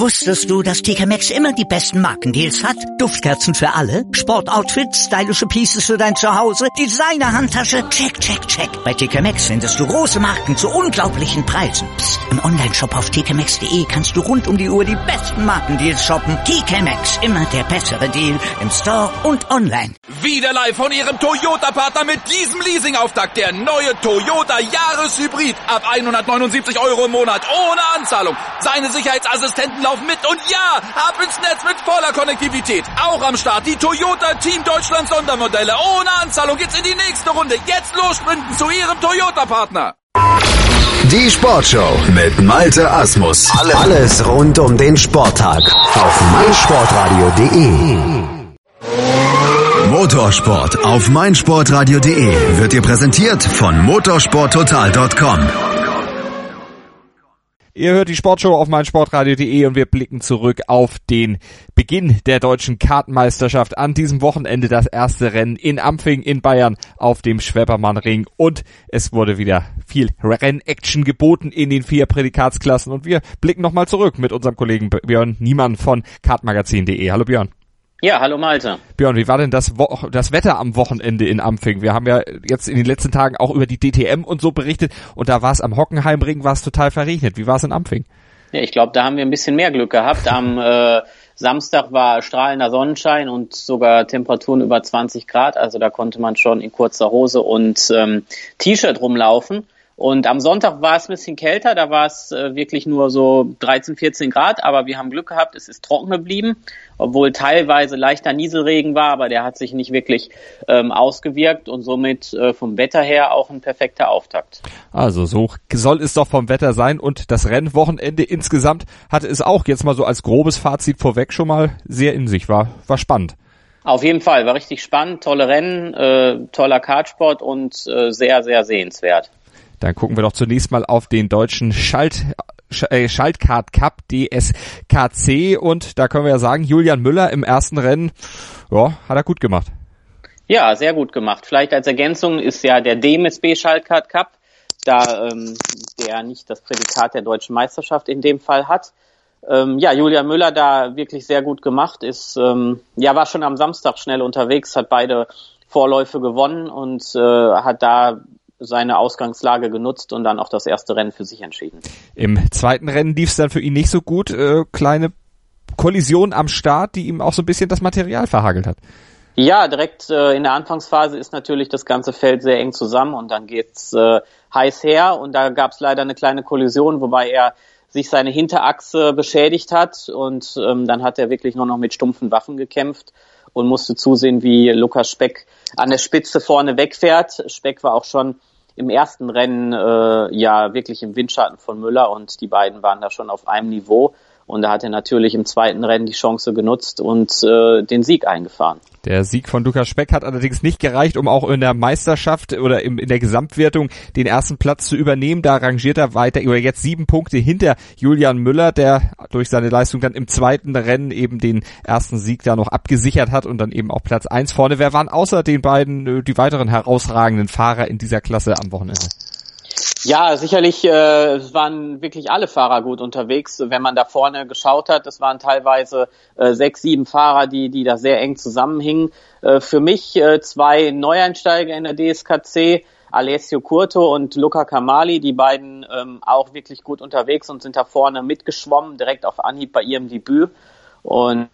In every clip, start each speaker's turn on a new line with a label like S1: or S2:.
S1: Wusstest du, dass TK Maxx immer die besten Markendeals hat? Duftkerzen für alle, Sportoutfits, stylische Pieces für dein Zuhause, Designer-Handtasche, check, check, check. Bei TK Maxx findest du große Marken zu unglaublichen Preisen. Psst. Im Onlineshop auf tkmaxx.de kannst du rund um die Uhr die besten Markendeals shoppen. TK Maxx, immer der bessere Deal im Store und online.
S2: Wieder live von Ihrem Toyota-Partner mit diesem Leasing-Auftakt. Der neue Toyota Jahreshybrid. Ab 179 € im Monat. Ohne Anzahlung. Seine Sicherheitsassistenten laufen mit. Und ja, ab ins Netz mit voller Konnektivität. Auch am Start die Toyota Team Deutschland Sondermodelle. Ohne Anzahlung geht's in die nächste Runde. Jetzt los sprinten zu Ihrem Toyota-Partner.
S3: Die Sportshow mit Malte Asmus. Alles rund um den Sporttag auf meinsportradio.de. Motorsport auf meinsportradio.de wird dir präsentiert von motorsporttotal.com.
S4: Ihr hört die Sportshow auf meinsportradio.de und wir blicken zurück auf den Beginn der deutschen Kartmeisterschaft. An diesem Wochenende das erste Rennen in Ampfing in Bayern auf dem Schweppermann-Ring und es wurde wieder viel Rennaction geboten in den 4 Prädikatsklassen und wir blicken nochmal zurück mit unserem Kollegen Björn Niemann von kartmagazin.de. Hallo Björn.
S5: Ja, hallo Malte.
S4: Björn, wie war denn das Wetter am Wochenende in Ampfing? Wir haben ja jetzt in den letzten Tagen auch über die DTM und so berichtet und da war es am Hockenheimring, war es total verregnet. Wie war es in Ampfing?
S5: Ja, ich glaube, da haben wir ein bisschen mehr Glück gehabt. Am Samstag war strahlender Sonnenschein und sogar Temperaturen über 20 Grad. Also da konnte man schon in kurzer Hose und T-Shirt rumlaufen. Und am Sonntag war es ein bisschen kälter, da war es wirklich nur so 13, 14 Grad, aber wir haben Glück gehabt, es ist trocken geblieben, obwohl teilweise leichter Nieselregen war, aber der hat sich nicht wirklich ausgewirkt und somit vom Wetter her auch ein perfekter Auftakt.
S4: Also so soll es doch vom Wetter sein und das Rennwochenende insgesamt hatte es auch jetzt mal so als grobes Fazit vorweg schon mal sehr in sich, war spannend.
S5: Auf jeden Fall, war richtig spannend, tolle Rennen, toller Kartsport und sehr, sehr sehenswert.
S4: Dann gucken wir doch zunächst mal auf den deutschen Schaltkart Cup DSKC und da können wir ja sagen, Julian Müller im ersten Rennen, ja, hat er gut gemacht.
S5: Ja, sehr gut gemacht. Vielleicht als Ergänzung ist ja der DMSB Schaltkart Cup, da der nicht das Prädikat der deutschen Meisterschaft in dem Fall hat. Ja, Julian Müller da wirklich sehr gut gemacht, ist war schon am Samstag schnell unterwegs, hat beide Vorläufe gewonnen und hat da seine Ausgangslage genutzt und dann auch das erste Rennen für sich entschieden.
S4: Im zweiten Rennen lief es dann für ihn nicht so gut. Kleine Kollision am Start, die ihm auch so ein bisschen das Material verhagelt hat.
S5: Ja, direkt in der Anfangsphase ist natürlich das ganze Feld sehr eng zusammen und dann geht's heiß her und da gab's leider eine kleine Kollision, wobei er sich seine Hinterachse beschädigt hat und dann hat er wirklich nur noch mit stumpfen Waffen gekämpft und musste zusehen, wie Lukas Speck an der Spitze vorne wegfährt. Speck war auch schon im ersten Rennen wirklich im Windschatten von Müller und die beiden waren da schon auf einem Niveau. Und da hat er natürlich im zweiten Rennen die Chance genutzt und den Sieg eingefahren.
S4: Der Sieg von Lukas Speck hat allerdings nicht gereicht, um auch in der Meisterschaft oder in der Gesamtwertung den ersten Platz zu übernehmen. Da rangiert er weiter über jetzt 7 Punkte hinter Julian Müller, der durch seine Leistung dann im zweiten Rennen eben den ersten Sieg da noch abgesichert hat und dann eben auch Platz 1 vorne. Wer waren außer den beiden die weiteren herausragenden Fahrer in dieser Klasse am Wochenende?
S5: Ja, sicherlich waren wirklich alle Fahrer gut unterwegs. Wenn man da vorne geschaut hat, es waren teilweise 6, 7 Fahrer, die da sehr eng zusammenhingen. Für mich 2 Neueinsteiger in der DSKC, Alessio Curto und Luca Camali, die beiden auch wirklich gut unterwegs und sind da vorne mitgeschwommen, direkt auf Anhieb bei ihrem Debüt. Und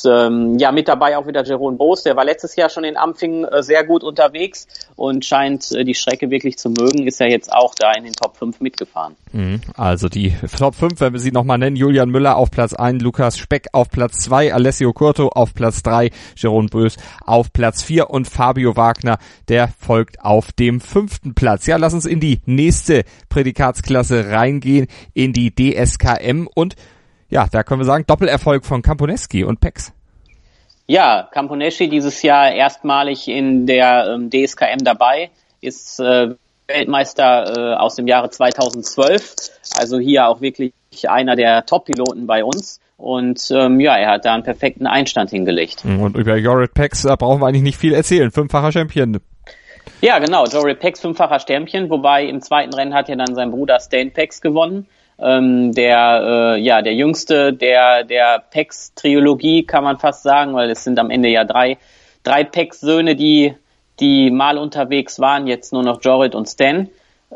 S5: mit dabei auch wieder Jeroen Boos, der war letztes Jahr schon in Ampfing sehr gut unterwegs und scheint die Strecke wirklich zu mögen, ist ja jetzt auch da in den Top 5 mitgefahren.
S4: Also die Top 5, wenn wir sie nochmal nennen, Julian Müller auf Platz 1, Lukas Speck auf Platz 2, Alessio Curto auf Platz 3, Jeroen Boos auf Platz 4 und Fabio Wagner, der folgt auf dem 5. Platz. Ja, lass uns in die nächste Prädikatsklasse reingehen, in die DSKM und ja, da können wir sagen, Doppelerfolg von Camponeschi und Pex.
S5: Ja, Camponeschi dieses Jahr erstmalig in der DSKM dabei, ist Weltmeister aus dem Jahre 2012, also hier auch wirklich einer der Top-Piloten bei uns. Und er hat da einen perfekten Einstand hingelegt.
S4: Und über Jorrit Pex brauchen wir eigentlich nicht viel erzählen, 5-facher Champion.
S5: Ja, genau, Jorrit Pex 5-facher Champion, wobei im zweiten Rennen hat ja dann sein Bruder Stan Pex gewonnen. der Jüngste der Pex-Trilogie, kann man fast sagen, weil es sind am Ende ja drei Pex-Söhne, die mal unterwegs waren, jetzt nur noch Jorrit und Stan.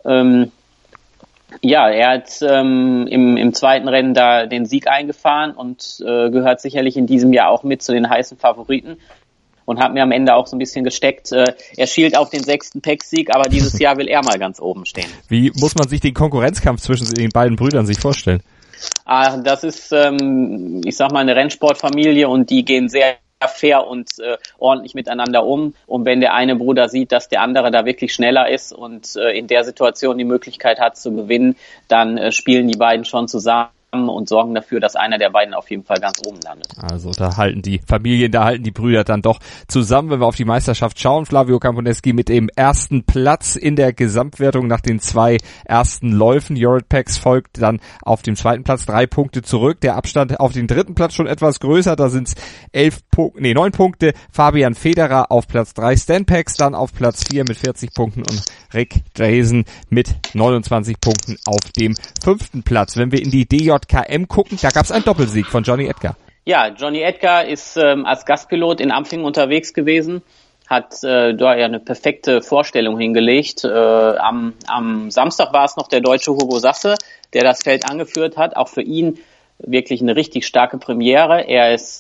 S5: Er hat im zweiten Rennen da den Sieg eingefahren und gehört sicherlich in diesem Jahr auch mit zu den heißen Favoriten und hat mir am Ende auch so ein bisschen gesteckt. Er schielt auf den 6. Pex-Sieg, aber dieses Jahr will er mal ganz oben stehen.
S4: Wie muss man sich den Konkurrenzkampf zwischen den beiden Brüdern sich vorstellen?
S5: Das ist, ich sag mal, eine Rennsportfamilie und die gehen sehr fair und ordentlich miteinander um. Und wenn der eine Bruder sieht, dass der andere da wirklich schneller ist und in der Situation die Möglichkeit hat zu gewinnen, dann spielen die beiden schon zusammen und sorgen dafür, dass einer der beiden auf jeden Fall ganz oben landet.
S4: Also da halten die Brüder dann doch zusammen, wenn wir auf die Meisterschaft schauen. Flavio Camponeschi mit dem ersten Platz in der Gesamtwertung nach den 2 ersten Läufen. Jorrit Pex folgt dann auf dem zweiten Platz 3 Punkte zurück. Der Abstand auf den dritten Platz schon etwas größer, da sind es 9 Punkte. Fabian Federer auf Platz 3, Stan Pex dann auf Platz 4 mit 40 Punkten und Rick Drazen mit 29 Punkten auf dem 5. Platz. Wenn wir in die DJKM gucken, da gab es einen Doppelsieg von Johnny Edgar.
S5: Ja, Johnny Edgar ist als Gastpilot in Ampfing unterwegs gewesen, hat da ja eine perfekte Vorstellung hingelegt. Am Samstag war es noch der deutsche Hugo Sasse, der das Feld angeführt hat. Auch für ihn wirklich eine richtig starke Premiere. Er ist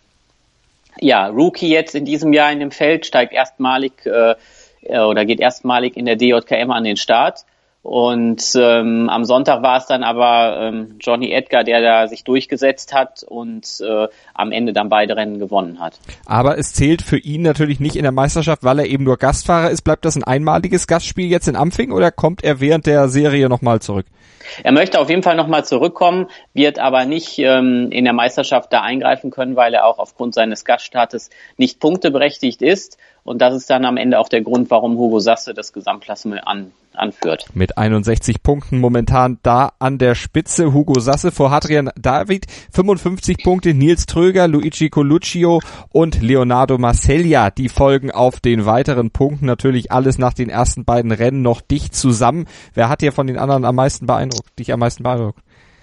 S5: Rookie jetzt in diesem Jahr in dem Feld, steigt erstmalig geht erstmalig in der DJKM an den Start. Und am Sonntag war es dann aber Johnny Edgar, der da sich durchgesetzt hat und am Ende dann beide Rennen gewonnen hat.
S4: Aber es zählt für ihn natürlich nicht in der Meisterschaft, weil er eben nur Gastfahrer ist. Bleibt das ein einmaliges Gastspiel jetzt in Ampfing oder kommt er während der Serie nochmal zurück?
S5: Er möchte auf jeden Fall nochmal zurückkommen, wird aber nicht in der Meisterschaft da eingreifen können, weil er auch aufgrund seines Gaststartes nicht punkteberechtigt ist. Und das ist dann am Ende auch der Grund, warum Hugo Sasse das Gesamtklassement anführt.
S4: Mit 61 Punkten momentan da an der Spitze. Hugo Sasse vor Hadrian David, 55 Punkte. Nils Tröger, Luigi Coluccio und Leonardo Marceglia, die folgen auf den weiteren Punkten. Natürlich alles nach den ersten beiden Rennen noch dicht zusammen. Wer hat dir von den anderen dich am meisten beeindruckt?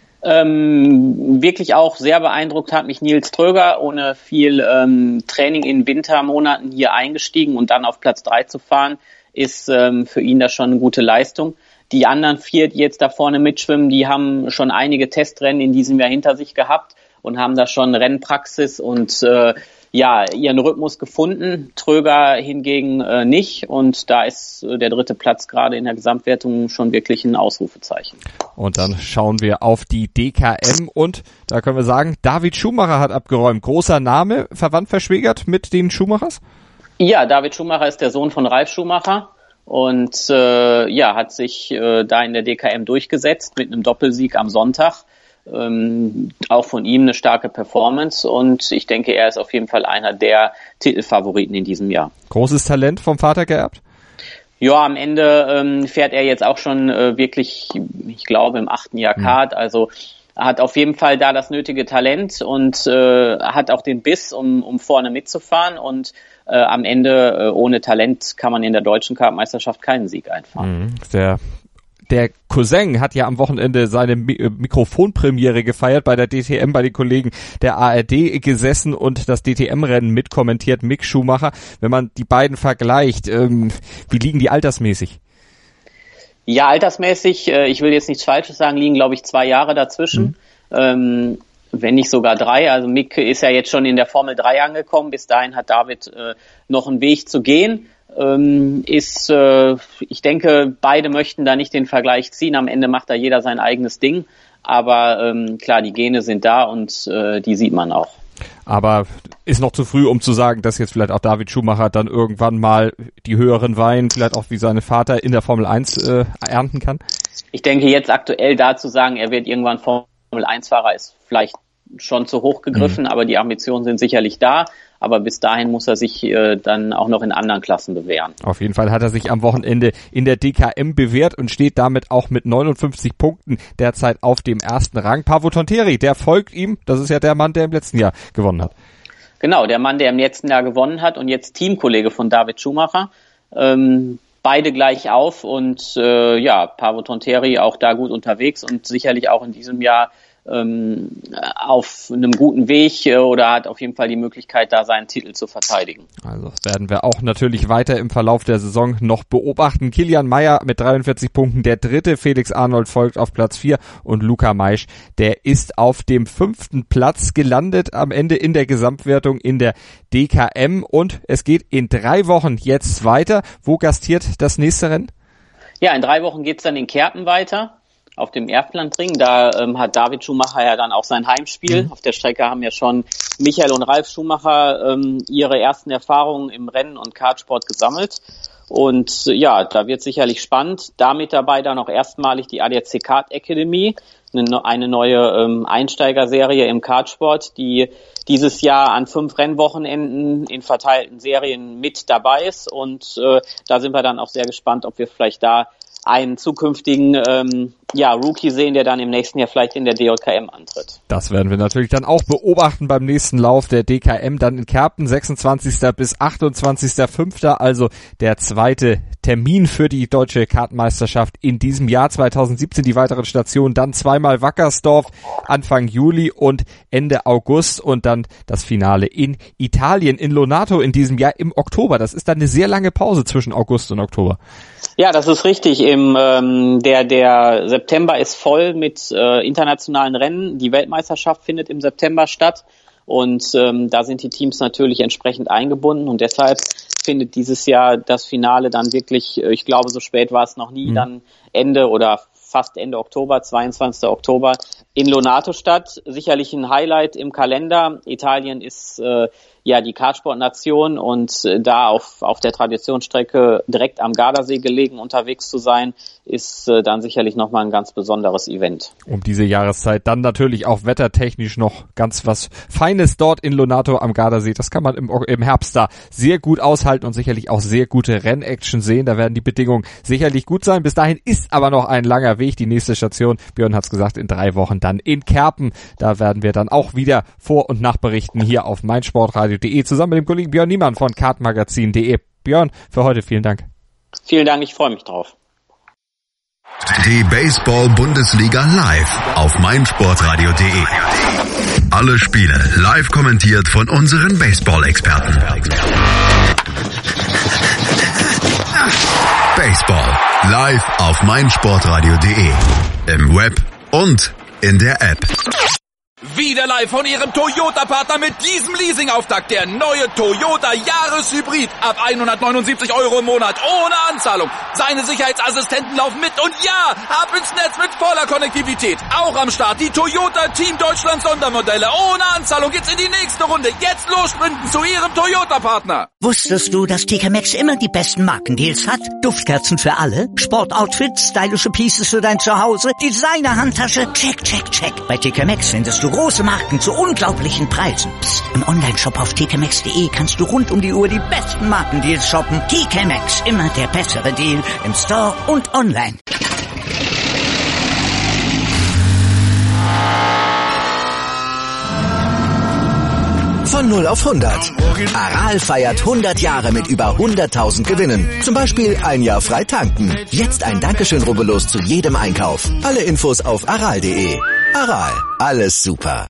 S5: Wirklich auch sehr beeindruckt hat mich Nils Tröger, ohne viel Training in Wintermonaten hier eingestiegen und dann auf Platz 3 zu fahren, ist für ihn das schon eine gute Leistung. Die anderen 4, die jetzt da vorne mitschwimmen, die haben schon einige Testrennen in diesem Jahr hinter sich gehabt und haben da schon Rennpraxis und ihren Rhythmus gefunden. Tröger hingegen nicht und da ist der 3. Platz gerade in der Gesamtwertung schon wirklich ein Ausrufezeichen.
S4: Und dann schauen wir auf die DKM und da können wir sagen, David Schumacher hat abgeräumt. Großer Name, verwandt, verschwägert mit den Schumachers?
S5: Ja, David Schumacher ist der Sohn von Ralf Schumacher und hat sich da in der DKM durchgesetzt mit einem Doppelsieg am Sonntag. Auch von ihm eine starke Performance und ich denke, er ist auf jeden Fall einer der Titelfavoriten in diesem Jahr.
S4: Großes Talent vom Vater geerbt?
S5: Ja, am Ende fährt er jetzt auch schon wirklich, ich glaube, im 8. Jahr Kart, also hat auf jeden Fall da das nötige Talent und hat auch den Biss, um vorne mitzufahren und am Ende ohne Talent kann man in der deutschen Kartmeisterschaft keinen Sieg einfahren.
S4: Der Cousin hat ja am Wochenende seine Mikrofonpremiere gefeiert bei der DTM, bei den Kollegen der ARD gesessen und das DTM-Rennen mitkommentiert, Mick Schumacher. Wenn man die beiden vergleicht, wie liegen die altersmäßig?
S5: Ja, altersmäßig, ich will jetzt nichts Falsches sagen, liegen glaube ich 2 Jahre dazwischen, wenn nicht sogar 3. Also Mick ist ja jetzt schon in der Formel 3 angekommen, bis dahin hat David noch einen Weg zu gehen. Ich denke, beide möchten da nicht den Vergleich ziehen. Am Ende macht da jeder sein eigenes Ding. Aber klar, die Gene sind da und die sieht man auch.
S4: Aber ist noch zu früh, um zu sagen, dass jetzt vielleicht auch David Schumacher dann irgendwann mal die höheren Weine, vielleicht auch wie seine Vater in der Formel 1 ernten kann?
S5: Ich denke, jetzt aktuell da zu sagen, er wird irgendwann Formel 1-Fahrer, ist vielleicht schon zu hoch gegriffen, aber die Ambitionen sind sicherlich da. Aber bis dahin muss er sich dann auch noch in anderen Klassen bewähren.
S4: Auf jeden Fall hat er sich am Wochenende in der DKM bewährt und steht damit auch mit 59 Punkten derzeit auf dem ersten Rang. Paavo Tonteri, der folgt ihm. Das ist ja der Mann, der im letzten Jahr gewonnen hat. Genau,
S5: der Mann, der im letzten Jahr gewonnen hat und jetzt Teamkollege von David Schumacher. beide gleich auf und Paavo Tonteri auch da gut unterwegs und sicherlich auch in diesem Jahr auf einem guten Weg oder hat auf jeden Fall die Möglichkeit, da seinen Titel zu verteidigen.
S4: Also werden wir auch natürlich weiter im Verlauf der Saison noch beobachten. Kilian Mayer mit 43 Punkten der dritte, Felix Arnold folgt auf Platz 4 und Luca Maisch, der ist auf dem 5. Platz gelandet am Ende in der Gesamtwertung in der DKM und es geht in 3 Wochen jetzt weiter. Wo gastiert das nächste Rennen? Ja, in 3 Wochen geht's dann in Kerpen weiter. Auf dem Erftlandring, da hat David Schumacher ja dann auch sein Heimspiel. Auf der Strecke haben ja schon Michael und Ralf Schumacher ihre ersten Erfahrungen im Rennen- und Kartsport gesammelt. Und da wird sicherlich spannend. Damit dabei dann auch erstmalig die ADAC Kart Academy, eine neue Einsteigerserie im Kartsport, die dieses Jahr an 5 Rennwochenenden in verteilten Serien mit dabei ist. Und da sind wir dann auch sehr gespannt, ob wir vielleicht da einen zukünftigen Rookie sehen, der dann im nächsten Jahr vielleicht in der DJKM antritt. Das werden wir natürlich dann auch beobachten beim nächsten Lauf der DKM, dann in Kerpen, 26. bis 28.05., also der zweite Termin für die deutsche Kartmeisterschaft in diesem Jahr 2017. Die weiteren Stationen dann zweimal Wackersdorf Anfang Juli und Ende August und dann das Finale in Italien, in Lonato in diesem Jahr im Oktober. Das ist dann eine sehr lange Pause zwischen August und Oktober. Ja, das ist richtig. Der September ist voll mit internationalen Rennen. Die Weltmeisterschaft findet im September statt und da sind die Teams natürlich entsprechend eingebunden und deshalb findet dieses Jahr das Finale dann wirklich, ich glaube, so spät war es noch nie, dann Ende oder fast Ende Oktober, 22. Oktober in Lonato statt. Sicherlich ein Highlight im Kalender. Italien ist die Kartsportnation und da auf der Traditionsstrecke direkt am Gardasee gelegen unterwegs zu sein, ist dann sicherlich nochmal ein ganz besonderes Event. Um diese Jahreszeit dann natürlich auch wettertechnisch noch ganz was Feines dort in Lonato am Gardasee. Das kann man im Herbst da sehr gut aushalten und sicherlich auch sehr gute Rennaction sehen. Da werden die Bedingungen sicherlich gut sein. Bis dahin ist aber noch ein langer Weg. Die nächste Station, Björn hat's gesagt, in 3 Wochen dann in Kerpen. Da werden wir dann auch wieder vor- und nachberichten hier auf meinsportradio.de zusammen mit dem Kollegen Björn Niemann von kartmagazin.de. Björn, für heute vielen Dank. Vielen Dank, ich freue mich drauf.
S3: Die Baseball-Bundesliga live auf meinsportradio.de. Alle Spiele live kommentiert von unseren Baseball-Experten. Baseball live auf meinsportradio.de. Im Web und in der App.
S2: Wieder live von Ihrem Toyota-Partner mit diesem Leasing-Auftakt. Der neue Toyota Jahreshybrid. Ab 179 € im Monat. Ohne Anzahlung. Seine Sicherheitsassistenten laufen mit. Und ja, ab ins Netz mit voller Konnektivität. Auch am Start die Toyota Team Deutschland Sondermodelle. Ohne Anzahlung geht's in die nächste Runde. Jetzt los sprinten zu Ihrem Toyota-Partner.
S1: Wusstest du, dass TK Maxx immer die besten Markendeals hat? Duftkerzen für alle, Sportoutfits, stylische Pieces für dein Zuhause, Designer-Handtasche, check, check, check. Bei TK Maxx findest du große Marken zu unglaublichen Preisen. Psst. Im Onlineshop auf tkmaxx.de kannst du rund um die Uhr die besten Markendeals shoppen. TK Maxx, immer der bessere Deal im Store und online.
S3: Von 0 auf 100. Aral feiert 100 Jahre mit über 100.000 Gewinnen. Zum Beispiel 1 Jahr frei tanken. Jetzt ein Dankeschön, rubbellos zu jedem Einkauf. Alle Infos auf aral.de. Aral, alles super.